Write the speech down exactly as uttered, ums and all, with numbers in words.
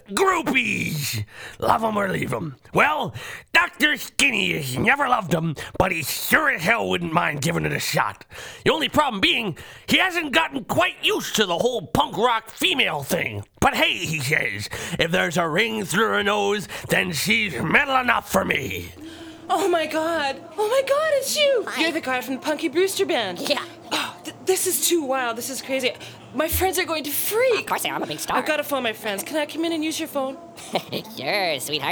groupies. Love 'em or leave 'em. Well, Doctor Skinny has never loved 'em, but he sure as hell wouldn't mind giving it a shot. The only problem being, he hasn't gotten quite used to the whole punk rock female thing. But hey, he says, if there's a ring through her nose, then she's metal enough for me. Oh my god! Oh my god, it's you! Hi. You're the guy from the Punky Brewster Band. Yeah. Oh, th- this is too wild. This is crazy. My friends are going to freak. Of course I am. I'm a big star. I've got to phone my friends. Can I come in and use your phone? Sure, sweetheart.